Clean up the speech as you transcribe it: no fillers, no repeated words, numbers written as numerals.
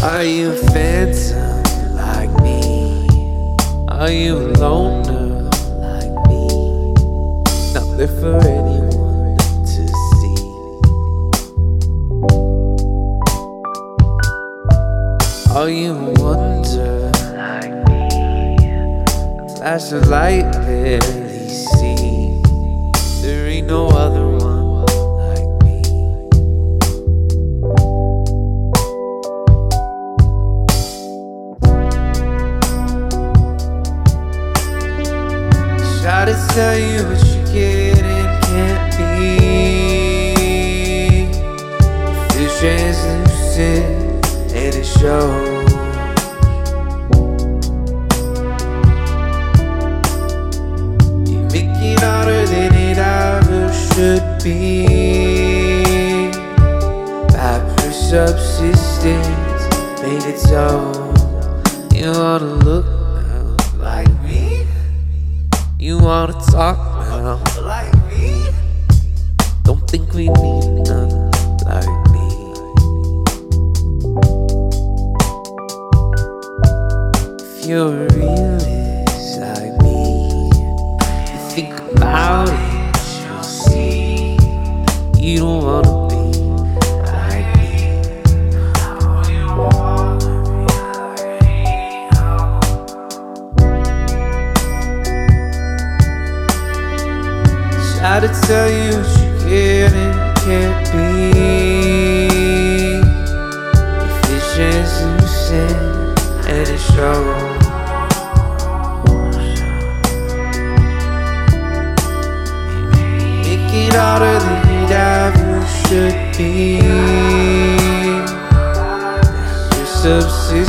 Are you a phantom like me? Are you a loner like me? Not there for anyone to see. Are you a wonder like me? A flash of light barely see. There ain't no other one. Try to tell you what you can and can't be. Feel translucent and it shows. You make it harder than it ever should be. By subsistence made it so. You wanna look like me? You wanna talk now like me? Don't think we need none like me. If you're a realist like me, you think about it, you'll see. You don't wanna be like me. You wanna be like me. Try to tell you what you can and can't be. If it's translucent and it shows. Make it harder than it ever should be. Your subsistence